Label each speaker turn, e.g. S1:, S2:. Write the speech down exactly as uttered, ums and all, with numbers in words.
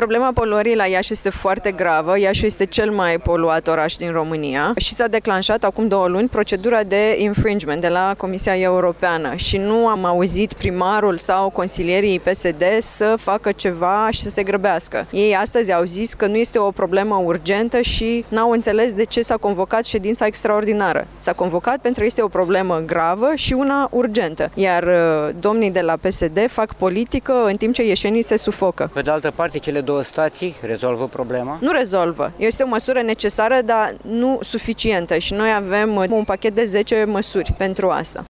S1: Problema poluării la Iași este foarte gravă. Iași este cel mai poluat oraș din România și s-a declanșat acum două luni procedura de infringement de la Comisia Europeană și nu am auzit primarul sau consilierii P S D să facă ceva și să se grăbească. Ei astăzi au zis că nu este o problemă urgentă și n-au înțeles de ce s-a convocat ședința extraordinară. S-a convocat pentru că este o problemă gravă și una urgentă, iar domnii de la P S D fac politică în timp ce ieșenii se sufocă.
S2: Pe de altă parte, cele două stații rezolvă problema?
S1: Nu rezolvă. Este o măsură necesară, dar nu suficientă și noi avem un pachet de zece măsuri pentru asta.